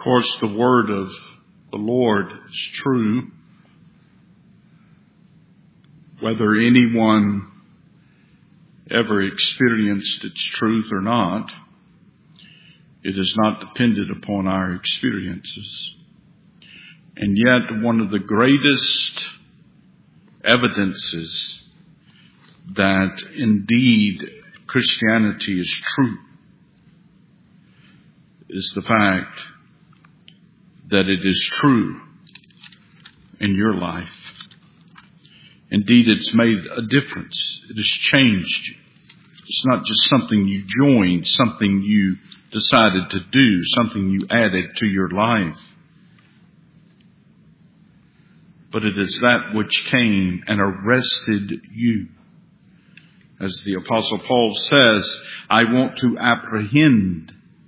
Of course, the word of the Lord is true. Whether anyone ever experienced its truth or not, it is not dependent upon our experiences. And yet, one of the greatest evidences that indeed Christianity is true is the fact that it is true in your life. Indeed, it's made a difference. It has changed you. It's not just something you joined, something you decided to do, something you added to your life. But it is that which came and arrested you. As the Apostle Paul says, I want to apprehend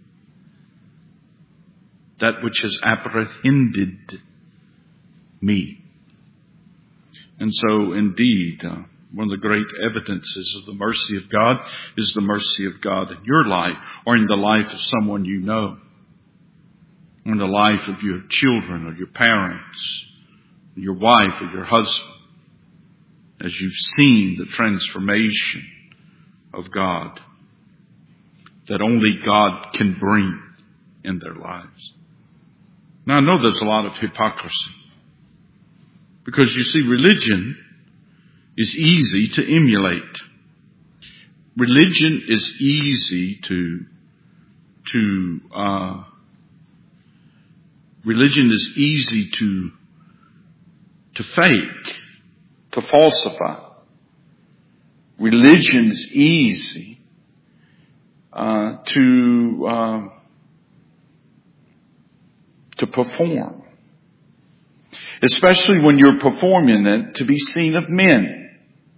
that which has apprehended me. And so, indeed, one of the great evidences of the mercy of God is the mercy of God in your life or in the life of someone you know, or in the life of your children or your parents, your wife or your husband, as you've seen the transformation of God that only God can bring in their lives. Now, I know there's a lot of hypocrisy, because you see, religion is easy to emulate. Religion is easy to fake, to falsify. Religion is easy to perform. Especially when you're performing it to be seen of men.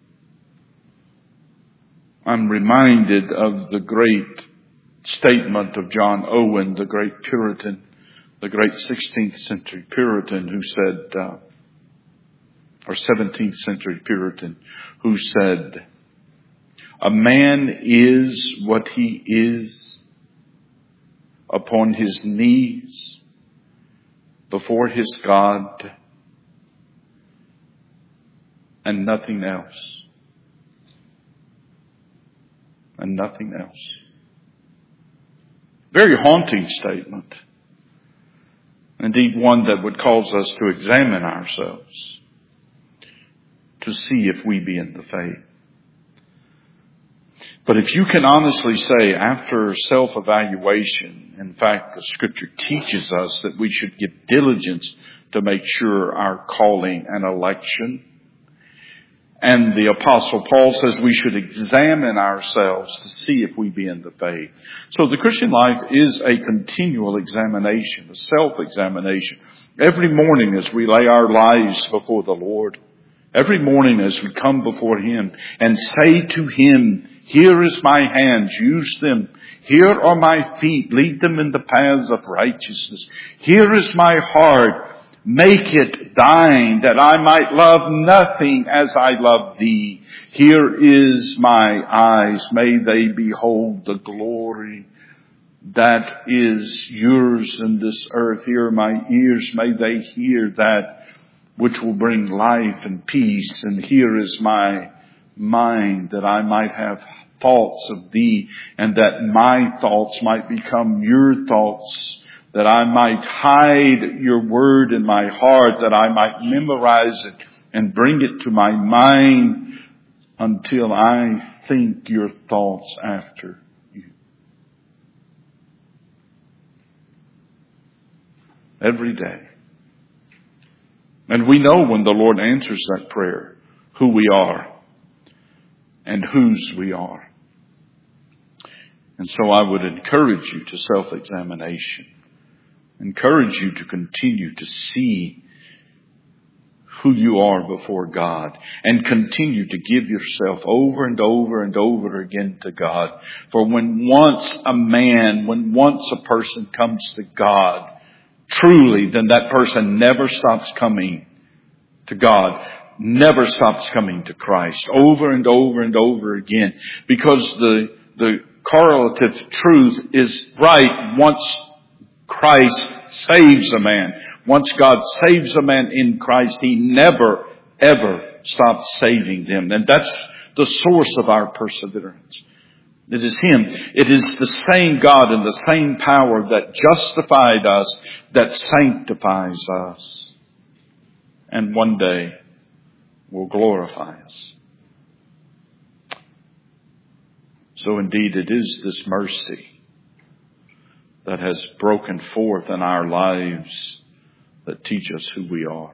I'm reminded of the great statement of John Owen, the great Puritan, the great 16th century Puritan who said, or 17th century Puritan who said, a man is what he is upon his knees before his God and nothing else. And nothing else. Very haunting statement. Indeed, one that would cause us to examine ourselves, to see if we be in the faith. But if you can honestly say, after self-evaluation, in fact, the Scripture teaches us that we should give diligence to make sure our calling and election. And the Apostle Paul says we should examine ourselves to see if we be in the faith. So the Christian life is a continual examination, a self-examination. Every morning as we lay our lives before the Lord, every morning as we come before Him and say to Him, here is my hands, use them. Here are my feet, lead them in the paths of righteousness. Here is my heart, make it thine, that I might love nothing as I love thee. Here is my eyes, may they behold the glory that is yours in this earth. Here are my ears, may they hear that which will bring life and peace. And here is my mind, that I might have thoughts of thee, and that my thoughts might become your thoughts, that I might hide your word in my heart, that I might memorize it and bring it to my mind until I think your thoughts after you. Every day. And we know when the Lord answers that prayer, who we are and whose we are. And so I would encourage you to self-examination. Encourage you to continue to see who you are before God and continue to give yourself over and over and over again to God. For when once a person comes to God, truly, then that person never stops coming to God, never stops coming to Christ, over and over and over again, because the correlative truth is right. Once Christ saves a man. Once God saves a man in Christ, He never, ever stops saving them. And that's the source of our perseverance. It is Him. It is the same God and the same power that justified us, that sanctifies us, and one day will glorify us. So indeed it is this mercy that has broken forth in our lives that teach us who we are.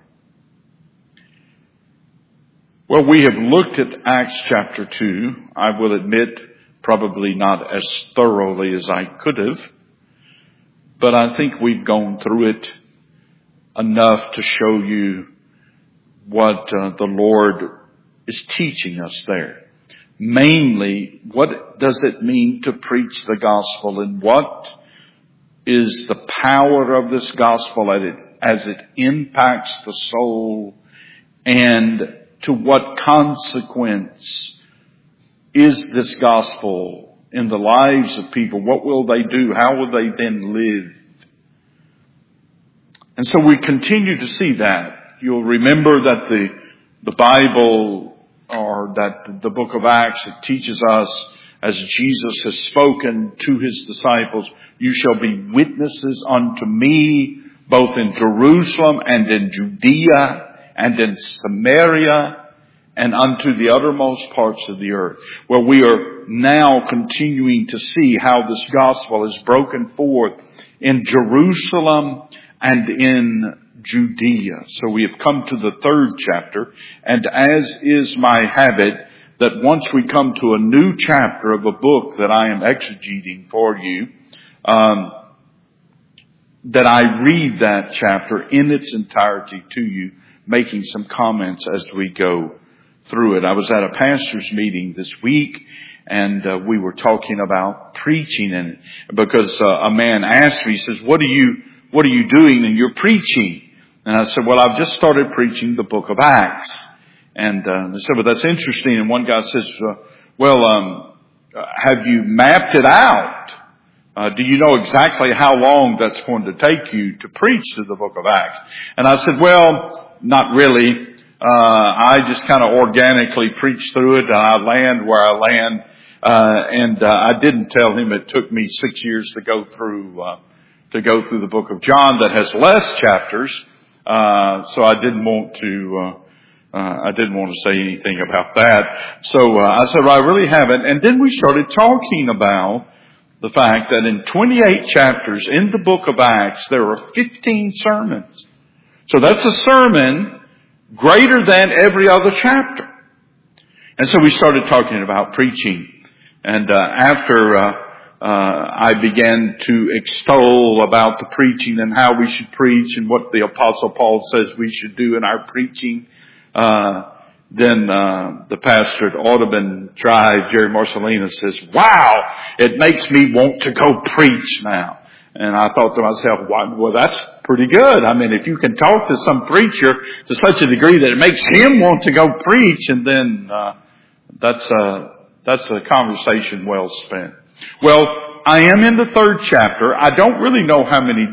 Well, we have looked at Acts chapter 2. I will admit, probably not as thoroughly as I could have, but I think we've gone through it enough to show you what the Lord is teaching us there. Mainly, what does it mean to preach the gospel, and what is the power of this gospel as it impacts the soul, and to what consequence is this gospel in the lives of people? What will they do? How will they then live? And so we continue to see that. You'll remember that the Bible, or that the book of Acts, it teaches us, as Jesus has spoken to His disciples, you shall be witnesses unto me, both in Jerusalem and in Judea and in Samaria and unto the uttermost parts of the earth. Well, we are now continuing to see how this gospel is broken forth in Jerusalem and in Judea. So we have come to the 3rd chapter, and as is my habit, that once we come to a new chapter of a book that I am exegeting for you, that I read that chapter in its entirety to you, making some comments as we go through it. I was at a pastor's meeting this week, and we were talking about preaching, and because a man asked me, he says, "What are you doing in your preaching?" And I said, "Well, I've just started preaching the book of Acts." And they said, "Well, that's interesting." And one guy says, "Have you mapped it out? Do you know exactly how long that's going to take you to preach to the book of Acts?" And I said, "Well, not really. I just kind of organically preach through it. I land where I land." And I didn't tell him it took me 6 years to go through the book of John that has less chapters. So I didn't want to say anything about that. So I said, "Well, I really haven't." And then we started talking about the fact that in 28 chapters in the book of Acts, there are 15 sermons. So that's a sermon greater than every other chapter. And so we started talking about preaching. And after I began to extol about the preaching and how we should preach and what the Apostle Paul says we should do in our preaching, then the pastor at Audubon Drive, Jerry Marcelina, says, "Wow, it makes me want to go preach now." And I thought to myself, well, that's pretty good. I mean, if you can talk to some preacher to such a degree that it makes him want to go preach, and then that's a conversation well spent. Well, I am in the 3rd chapter. I don't really know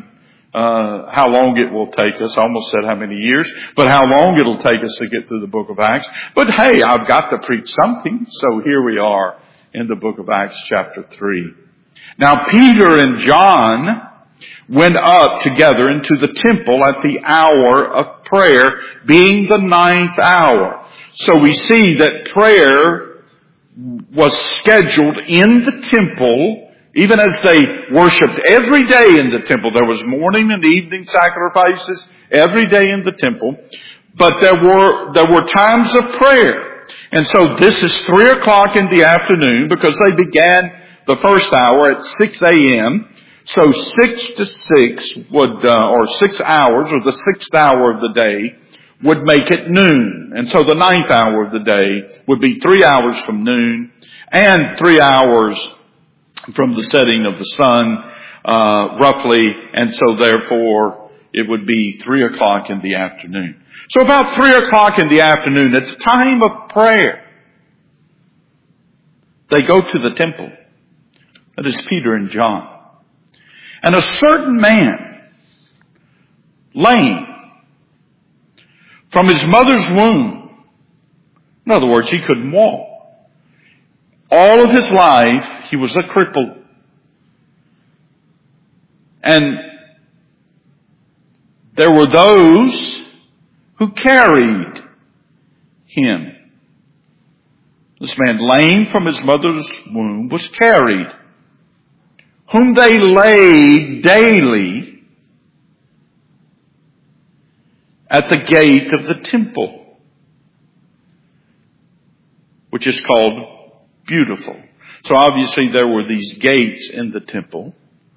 how long it will take us. I almost said how many years, but how long it'll take us to get through the book of Acts. But hey, I've got to preach something. So here we are in the book of Acts chapter 3. Now Peter and John went up together into the temple at the hour of prayer, being the 9th hour. So we see that prayer was scheduled in the temple, even as they worshiped every day in the temple. There was morning and evening sacrifices every day in the temple, but there were times of prayer. And so this is 3 o'clock in the afternoon, because they began the first hour at 6 a.m. So 6 to 6 or 6 hours, or the 6th hour of the day, would make it noon. And so the 9th hour of the day would be 3 hours from noon and 3 hours from the setting of the sun, roughly. And so therefore it would be 3 o'clock in the afternoon. So about 3 o'clock in the afternoon, at the time of prayer, they go to the temple. That is Peter and John. And a certain man lame from his mother's womb. In other words, he couldn't walk. All of his life, he was a cripple. And there were those who carried him. This man, lame from his mother's womb, was carried, whom they laid daily at the gate of the temple, which is called Beautiful. So obviously there were these gates in the temple,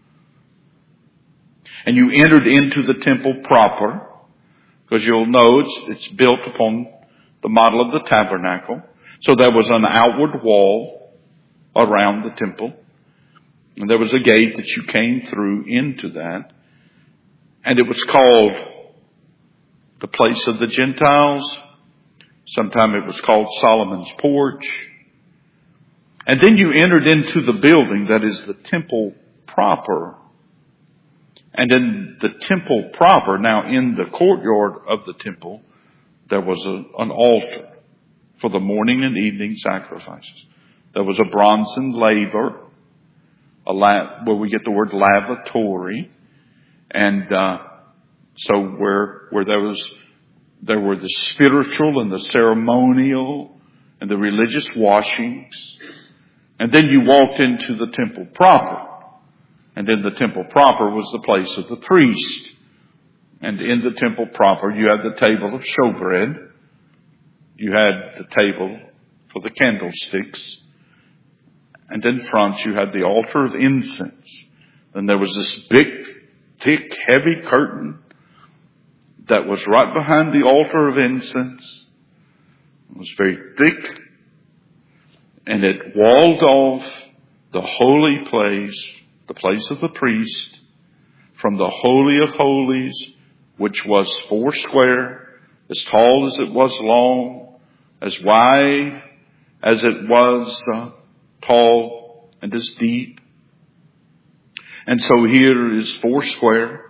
and you entered into the temple proper, because you'll know it's built upon the model of the tabernacle. So there was an outward wall around the temple, and there was a gate that you came through into that, and it was called the place of the Gentiles. Sometime it was called Solomon's porch. And then you entered into the building that is the temple proper. And in the temple proper, now in the courtyard of the temple, there was an altar for the morning and evening sacrifices. There was a bronzen laver, where we get the word lavatory. And so where there were the spiritual and the ceremonial and the religious washings. And then you walked into the temple proper. And in the temple proper was the place of the priest. And in the temple proper you had the table of showbread. You had the table for the candlesticks. And in front you had the altar of incense. And there was this big, thick, heavy curtain that was right behind the altar of incense. It was very thick. And it walled off the holy place, the place of the priest, from the Holy of Holies, which was 4 square, as tall as it was long, as wide as it was tall, and as deep. And so here is 4 square.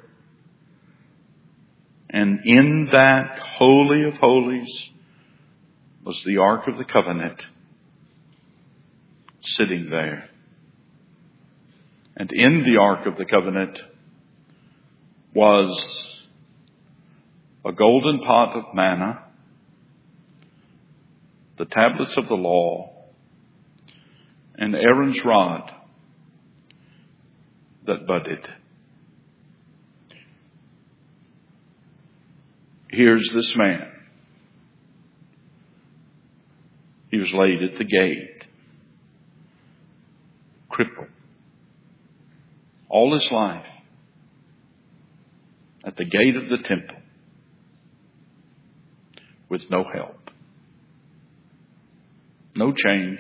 And in that Holy of Holies was the Ark of the Covenant sitting there. And in the Ark of the Covenant was a golden pot of manna, the tablets of the law, and Aaron's rod that budded. Here's this man. He was laid at the gate, crippled, all his life, at the gate of the temple, with no help, no change,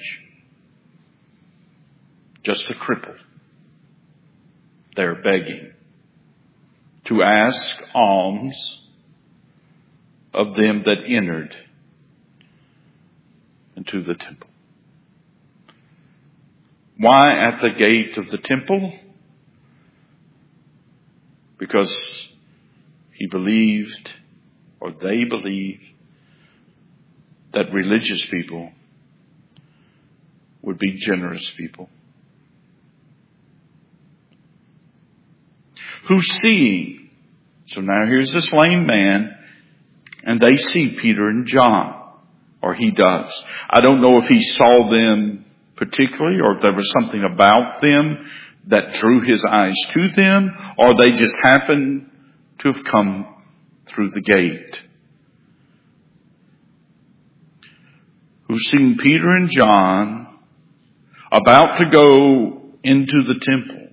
just a cripple there begging to ask alms of them that entered into the temple. Why at the gate of the temple? Because he believed, or they believed, that religious people would be generous people. Who seeing, so now here's this lame man, and they see Peter and John, or he does. I don't know if he saw them particularly, or if there was something about them that drew his eyes to them, or they just happened to have come through the gate. Who seeing Peter and John about to go into the temple,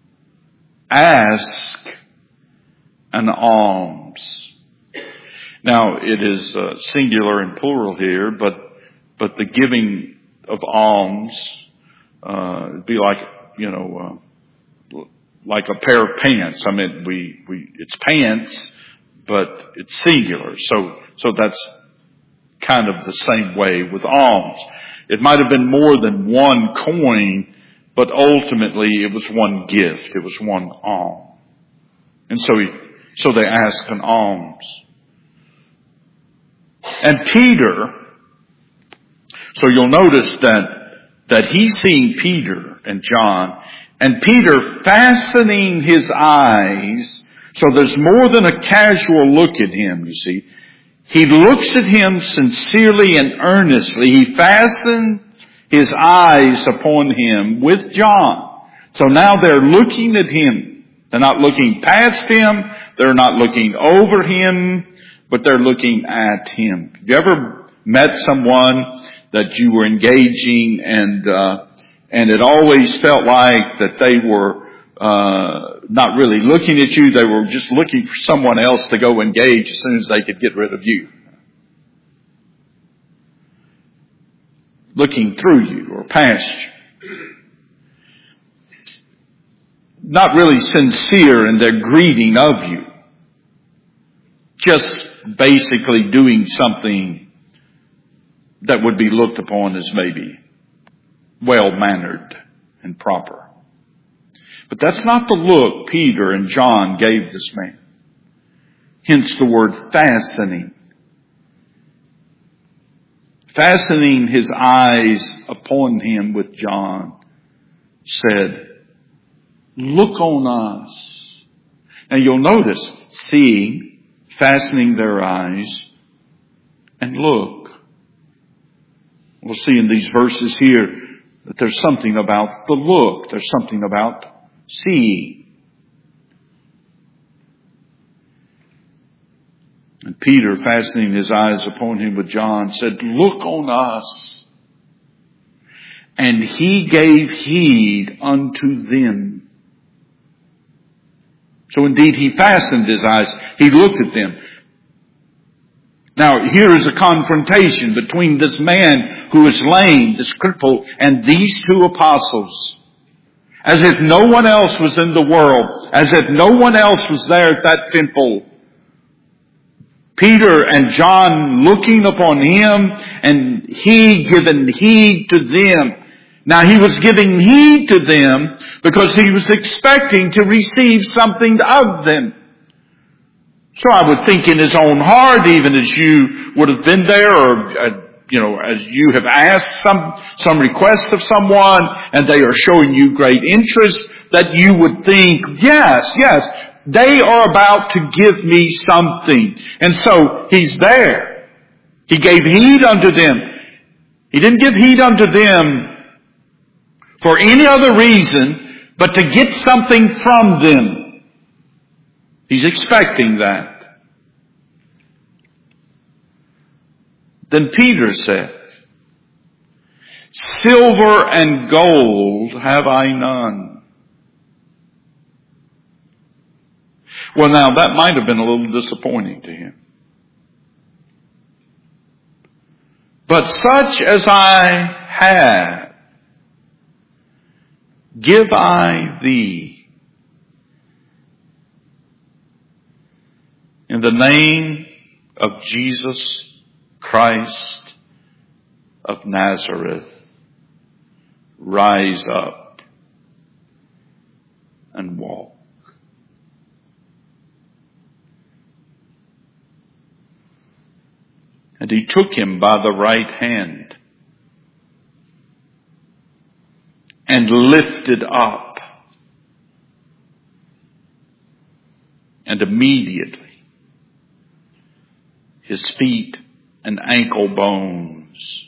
ask an alms. Now, it is singular and plural here, but the giving of alms it'd be like, like a pair of pants. I mean, it's pants, but it's singular. So that's kind of the same way with alms. It might have been more than one coin, but ultimately it was one gift. It was one alm. And so So they ask an alms. And Peter, so you'll notice that he's seeing Peter and John, and Peter fastening his eyes, so there's more than a casual look at him, you see. He looks at him sincerely and earnestly. He fastens his eyes upon him with John. So now they're looking at him. They're not looking past him. They're not looking over him, but they're looking at him. Have you ever met someone that you were engaging and it always felt like that they were not really looking at you, they were just looking for someone else to go engage as soon as they could get rid of you? Looking through you or past you. Not really sincere in their greeting of you. Just basically doing something that would be looked upon as maybe well-mannered and proper. But that's not the look Peter and John gave this man. Hence the word fastening. Fastening his eyes upon him with John, said, "Look on us." Now you'll notice, seeing, fastening their eyes, and look. We'll see in these verses here that there's something about the look. There's something about seeing. And Peter, fastening his eyes upon him with John, said, "Look on us." And he gave heed unto them. So indeed he fastened his eyes. He looked at them. Now here is a confrontation between this man who is lame, this cripple, and these two apostles. As if no one else was in the world. As if no one else was there at that temple. Peter and John looking upon him, and he giving heed to them. Now he was giving heed to them because he was expecting to receive something of them. So I would think in his own heart, even as you would have been there, or as you have asked some request of someone, and they are showing you great interest, that you would think, yes, they are about to give me something. And so he's there. He gave heed unto them. He didn't give heed unto them for any other reason but to get something from them. He's expecting that. Then Peter said, "Silver and gold have I none." Well, now that might have been a little disappointing to him. "But such as I have, give I thee. In the name of Jesus Christ of Nazareth, rise up and walk." And he took him by the right hand and lifted up. And immediately his feet and ankle bones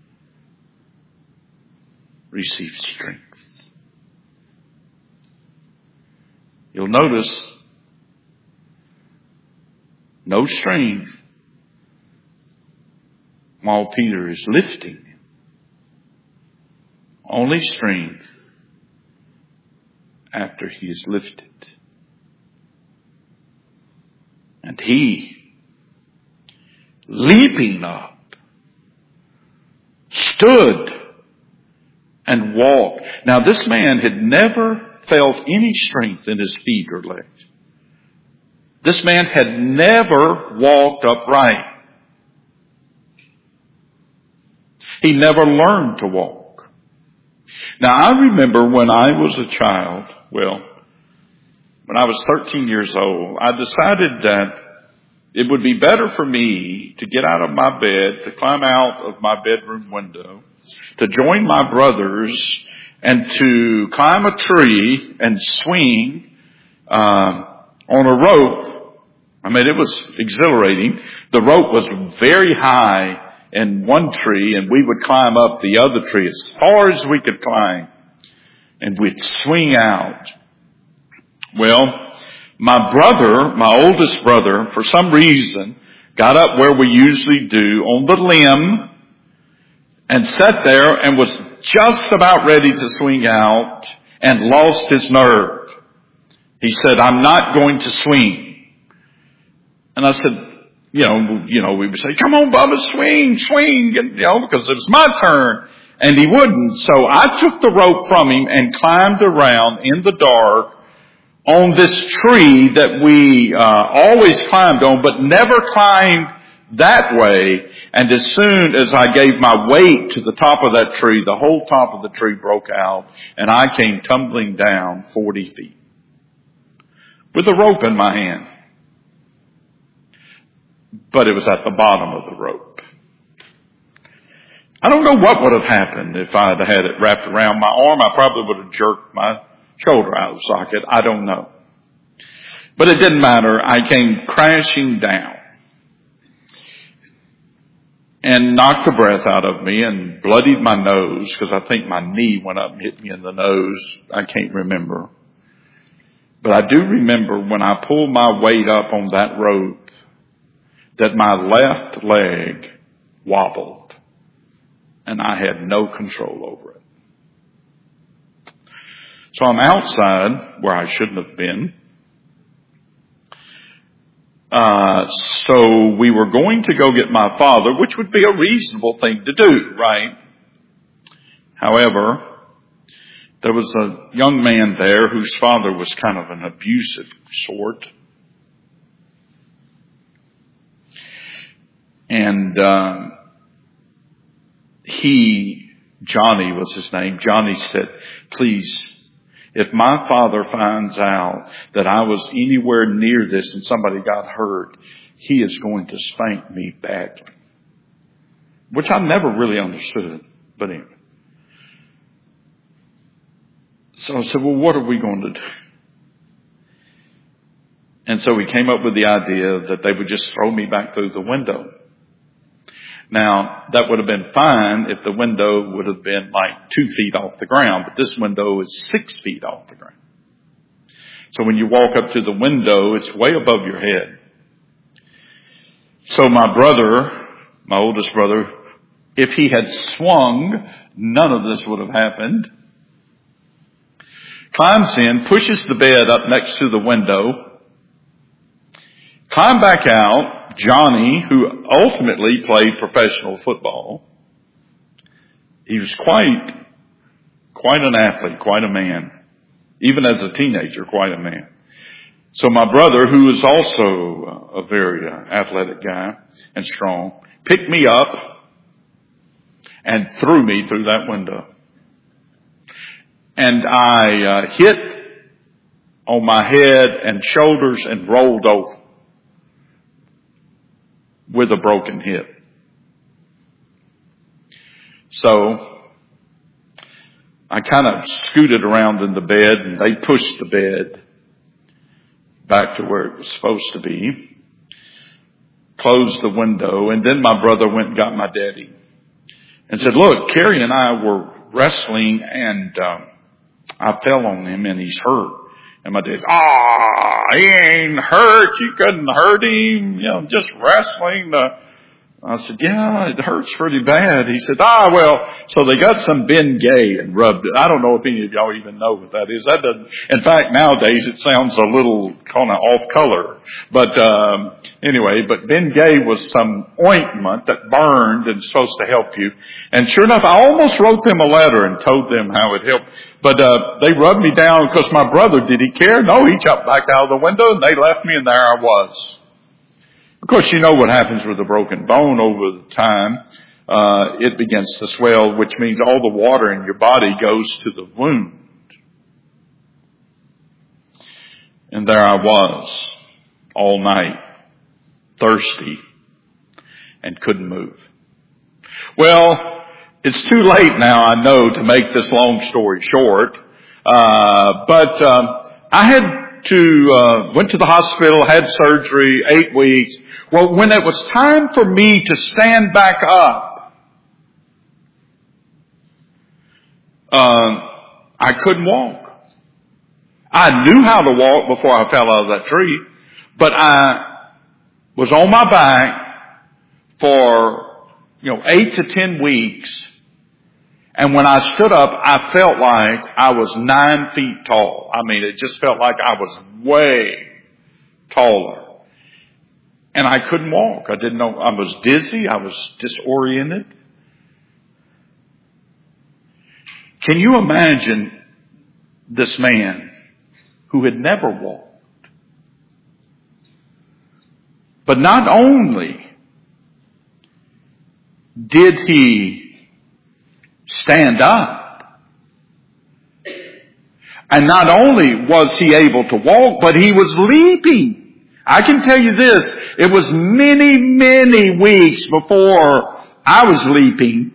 received strength. You'll notice no strength while Peter is lifting him. Only strength after he is lifted. And he, leaping up, stood and walked. Now this man had never felt any strength in his feet or legs. This man had never walked upright. He never learned to walk. Now I remember when I was a child, when I was 13 years old, I decided that it would be better for me to get out of my bed, to climb out of my bedroom window, to join my brothers, and to climb a tree and swing on a rope. I mean, it was exhilarating. The rope was very high in one tree, and we would climb up the other tree as far as we could climb, and we'd swing out. Well, my oldest brother, for some reason, got up where we usually do on the limb and sat there and was just about ready to swing out and lost his nerve. He said, "I'm not going to swing." And I said, we would say, "Come on, Bubba, swing," and, because it was my turn. And he wouldn't. So I took the rope from him and climbed around in the dark on this tree that we always climbed on, but never climbed that way. And as soon as I gave my weight to the top of that tree, the whole top of the tree broke out, and I came tumbling down 40 feet with a rope in my hand. But it was at the bottom of the rope. I don't know what would have happened if I had had it wrapped around my arm. I probably would have jerked my shoulder out of the socket. I don't know. But it didn't matter. I came crashing down and knocked the breath out of me and bloodied my nose, because I think my knee went up and hit me in the nose. I can't remember. But I do remember when I pulled my weight up on that rope that my left leg wobbled and I had no control over it. So I'm outside where I shouldn't have been. So we were going to go get my father, which would be a reasonable thing to do, right? However, there was a young man there whose father was kind of an abusive sort. And Johnny was his name. Johnny said, "Please, if my father finds out that I was anywhere near this and somebody got hurt, he is going to spank me badly." Which I never really understood. But anyway. So I said, "Well, what are we going to do?" And so we came up with the idea that they would just throw me back through the window. Now, that would have been fine if the window would have been like 2 feet off the ground, but this window is 6 feet off the ground. So when you walk up to the window, it's way above your head. So my brother, my oldest brother, if he had swung, none of this would have happened. Climbs in, pushes the bed up next to the window, climbed back out. Johnny, who ultimately played professional football, he was quite an athlete, quite a man. Even as a teenager, quite a man. So my brother, who is also a very athletic guy and strong, picked me up and threw me through that window. And I hit on my head and shoulders and rolled over with a broken hip. So I kind of scooted around in the bed, and they pushed the bed back to where it was supposed to be, closed the window, and then my brother went and got my daddy and said, "Look, Carrie and I were wrestling, and I fell on him, and he's hurt." And my dad, "He ain't hurt. You couldn't hurt him. Just wrestling." I said, "Yeah, it hurts pretty bad." He said, so they got some Bengay and rubbed it. I don't know if any of y'all even know what that is. That doesn't, in fact, nowadays it sounds a little kind of off color. But, anyway, but Bengay was some ointment that burned and supposed to help you. And sure enough, I almost wrote them a letter and told them how it helped. But, they rubbed me down because my brother, did he care? No, he jumped back out of the window and they left me, and there I was. Of course, you know what happens with a broken bone over the time. It begins to swell, which means all the water in your body goes to the wound. And there I was all night, thirsty, and couldn't move. Well, it's too late now, I know, to make this long story short. But I had went to the hospital, had surgery, 8 weeks. Well, when it was time for me to stand back up, I couldn't walk. I knew how to walk before I fell out of that tree, but I was on my back for, 8 to 10 weeks. And when I stood up, I felt like I was 9 feet tall. I mean, it just felt like I was way taller. And I couldn't walk. I didn't know. I was dizzy. I was disoriented. Can you imagine this man who had never walked? But not only did he stand up, and not only was he able to walk, but he was leaping. I can tell you this, it was many, many weeks before I was leaping.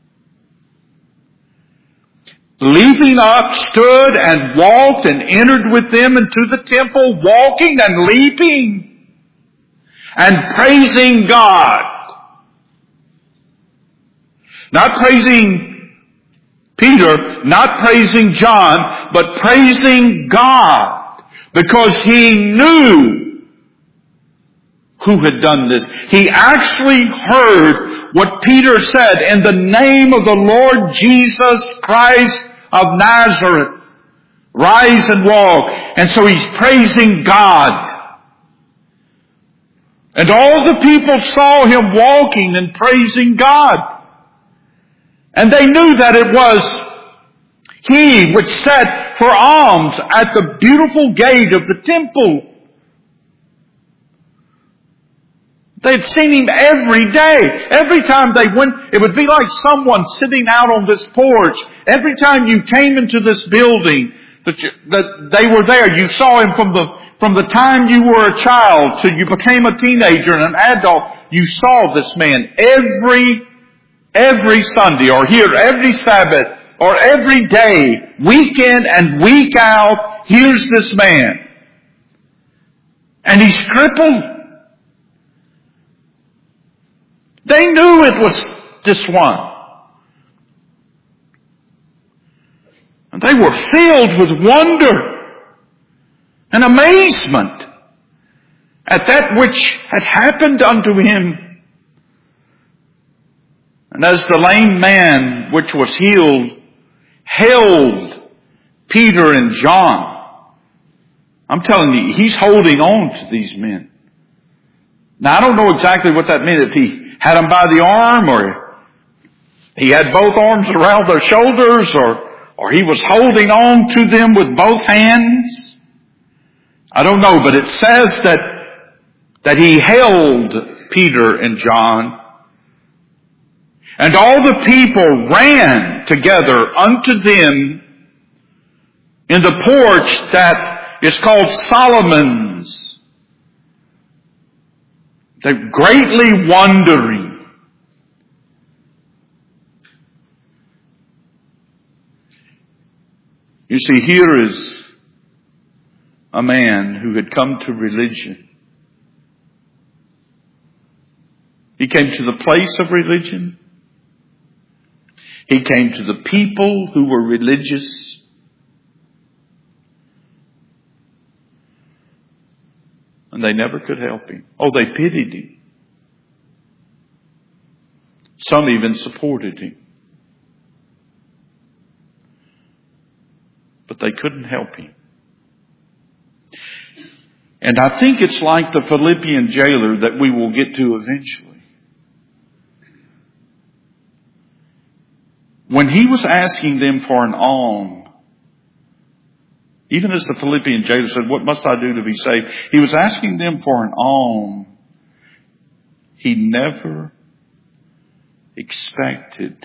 Leaping up, stood and walked and entered with them into the temple, walking and leaping and praising God. Not praising Peter, not praising John, but praising God, because he knew who had done this. He actually heard what Peter said, in the name of the Lord Jesus Christ of Nazareth, rise and walk. And so he's praising God. And all the people saw him walking and praising God. And they knew that it was he which sat for alms at the beautiful gate of the temple. They'd seen him every day. Every time they went, it would be like someone sitting out on this porch. Every time you came into this building, that they were there. You saw him from the time you were a child till you became a teenager and an adult. You saw this man every Sunday, or here every Sabbath, or every day, week in and week out. Here's this man. And he's crippled. They knew it was this one. And they were filled with wonder and amazement at that which had happened unto him. And as the lame man which was healed held Peter and John, I'm telling you, he's holding on to these men. Now, I don't know exactly what that meant, if he had them by the arm, or he had both arms around their shoulders, or he was holding on to them with both hands. I don't know, but it says that he held Peter and John. And all the people ran together unto them in the porch that is called Solomon's. They're greatly wondering. You see, here is a man who had come to religion. He came to the place of religion. He came to the people who were religious. And they never could help him. Oh, they pitied him. Some even supported him. But they couldn't help him. And I think it's like the Philippian jailer that we will get to eventually. When he was asking them for an alms, even as the Philippian jailer said, what must I do to be saved? He was asking them for an alms. He never expected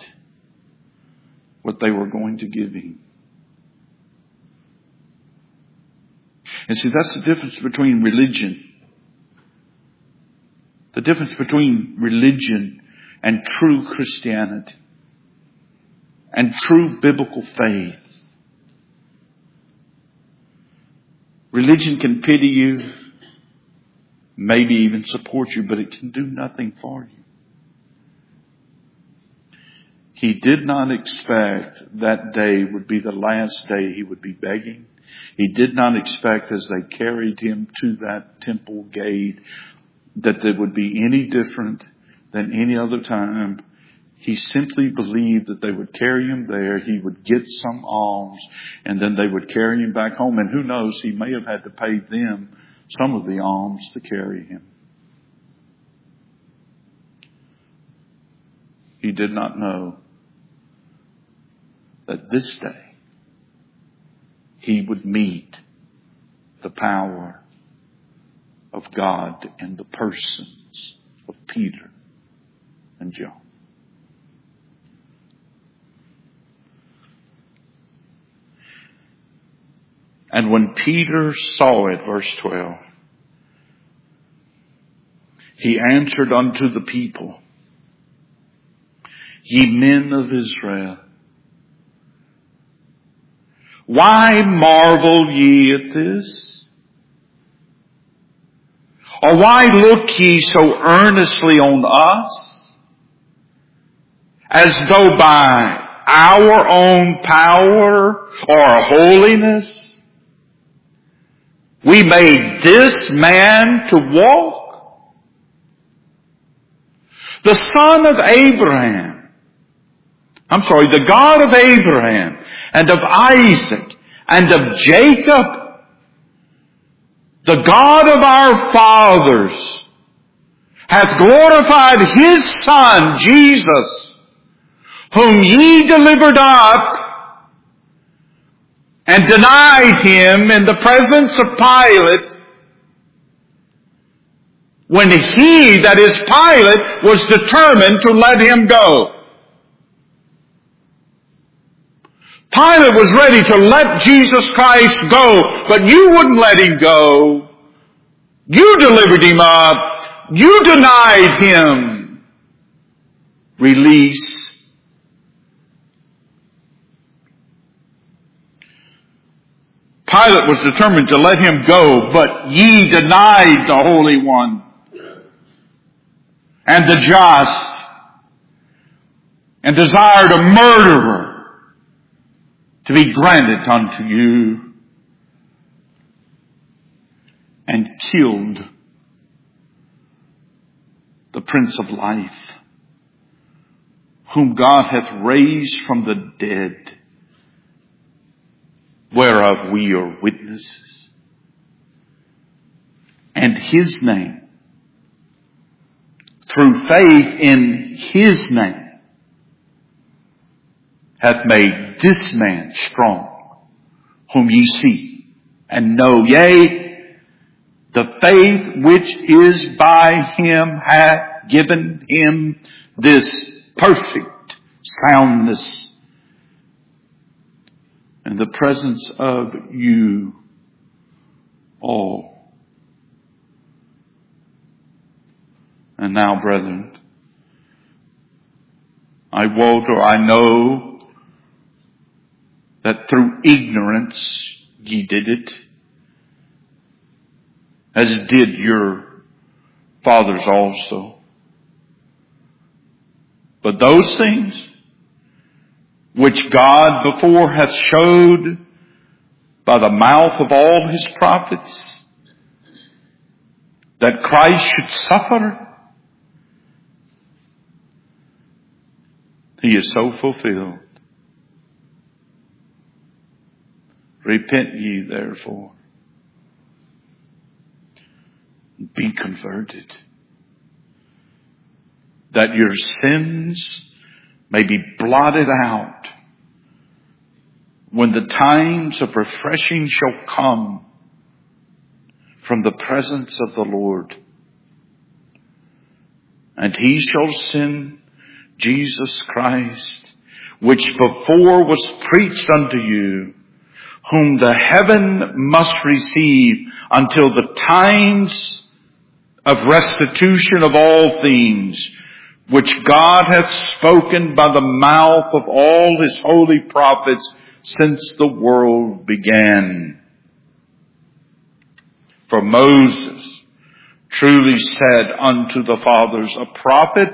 what they were going to give him. And see, that's the difference between religion. The difference between religion and true Christianity and true biblical faith. Religion can pity you, maybe even support you, but it can do nothing for you. He did not expect that day would be the last day he would be begging. He did not expect as they carried him to that temple gate that there would be any different than any other time. He simply believed that they would carry him there. He would get some alms and then they would carry him back home. And who knows, he may have had to pay them some of the alms to carry him. He did not know that this day he would meet the power of God in the persons of Peter and John. And when Peter saw it, verse 12, he answered unto the people, Ye men of Israel, why marvel ye at this? Or why look ye so earnestly on us, as though by our own power or holiness we made this man to walk? The son of Abraham, the God of Abraham and of Isaac and of Jacob, the God of our fathers, hath glorified his Son, Jesus, whom ye delivered up and denied him in the presence of Pilate, when he, that is Pilate, was determined to let him go. Pilate was ready to let Jesus Christ go, but you wouldn't let him go. You delivered him up. You denied him release. Pilate was determined to let him go, but ye denied the Holy One and the just, and desired a murderer to be granted unto you, and killed the Prince of Life, whom God hath raised from the dead, whereof we are witnesses. And his name, through faith in his name, hath made this man strong, whom ye see and know. Yea, the faith which is by him hath given him this perfect soundness in the presence of you all. And now, brethren, I know that through ignorance ye did it, as did your fathers also. But those things which God before hath showed by the mouth of all his prophets, that Christ should suffer, he is so fulfilled. Repent ye therefore, be converted, that your sins may be blotted out when the times of refreshing shall come from the presence of the Lord. And he shall send Jesus Christ, which before was preached unto you, whom the heaven must receive until the times of restitution of all things, which God hath spoken by the mouth of all his holy prophets since the world began. For Moses truly said unto the fathers, a prophet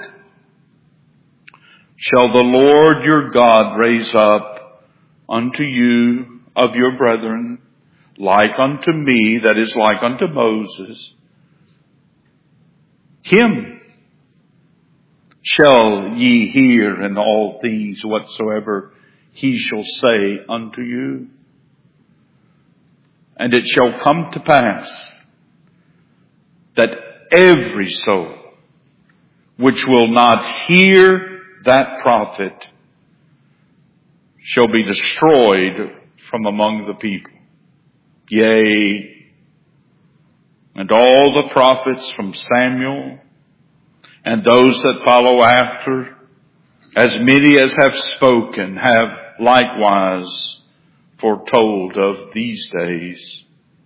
shall the Lord your God raise up unto you of your brethren, like unto me, that is, like unto Moses. Him shall ye hear in all things whatsoever he shall say unto you. And it shall come to pass that every soul which will not hear that prophet shall be destroyed from among the people. Yea, and all the prophets from Samuel and those that follow after, as many as have spoken, have likewise foretold of these days.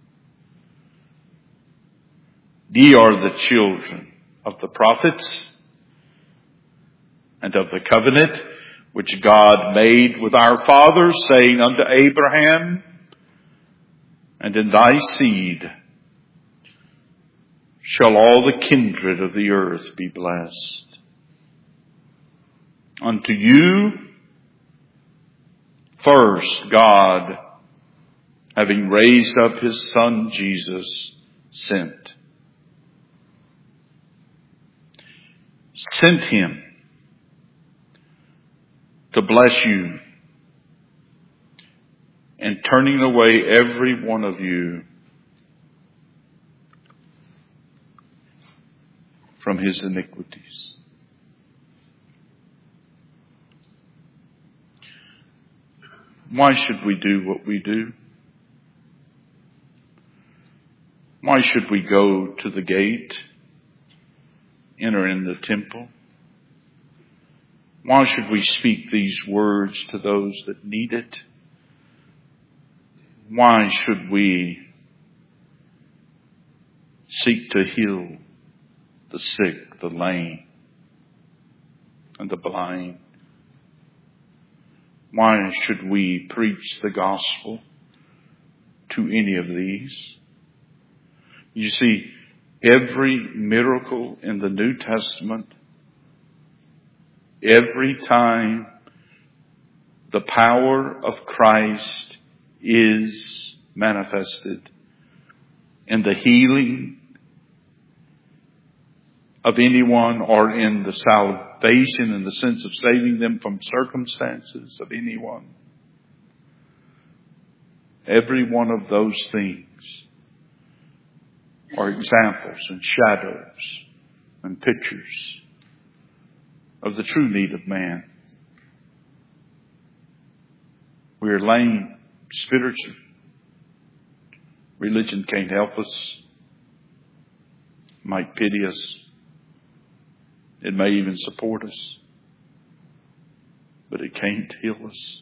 Ye are the children of the prophets and of the covenant which God made with our fathers, saying unto Abraham, and in thy seed shall all the kindred of the earth be blessed. Unto you first God, having raised up his Son Jesus, sent him to bless you, and turning away every one of you from his iniquities. Why should we do what we do? Why should we go to the gate, enter in the temple? Why should we speak these words to those that need it? Why should we seek to heal the sick, the lame, and the blind? Why should we preach the gospel to any of these? You see, every miracle in the New Testament, every time the power of Christ is manifested in the healing of anyone, or in the salvation in the sense of saving them from circumstances of anyone. Every one of those things are examples and shadows and pictures of the true need of man. We are lame spiritually. Religion can't help us. It might pity us. It may even support us. But it can't heal us.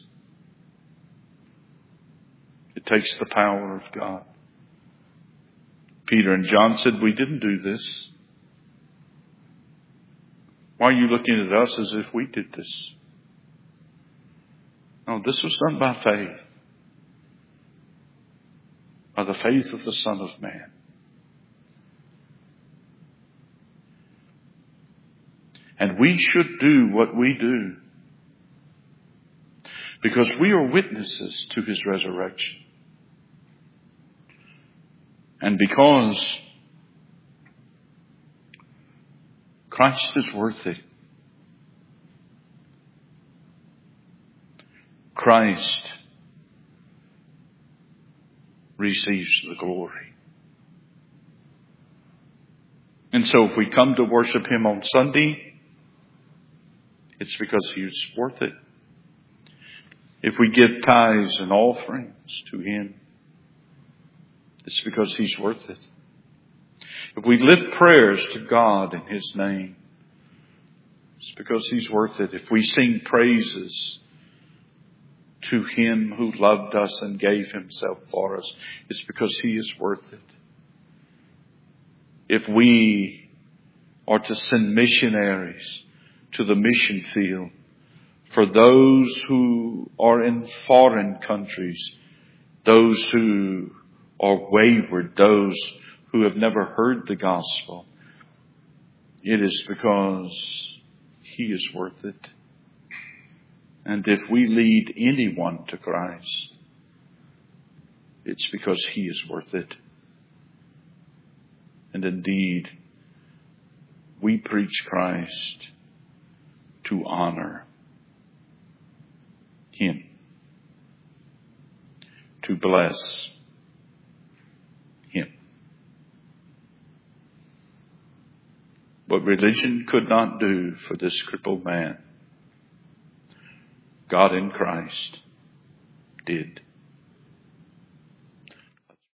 It takes the power of God. Peter and John said, we didn't do this. Why are you looking at us as if we did this? No, this was done by faith. By the faith of the Son of Man. And we should do what we do because we are witnesses to his resurrection. And because Christ is worth it. Christ receives the glory. And so if we come to worship him on Sunday, it's because he's worth it. If we give tithes and offerings to him, it's because he's worth it. If we lift prayers to God in his name, it's because he's worth it. If we sing praises to Him who loved us and gave Himself for us, it's because He is worth it. If we are to send missionaries to the mission field, for those who are in foreign countries, those who are wayward, those who have never heard the gospel, it is because He is worth it. And if we lead anyone to Christ, it's because He is worth it. And indeed, we preach Christ to honor Him, to bless Him. What religion could not do for this crippled man, God in Christ did.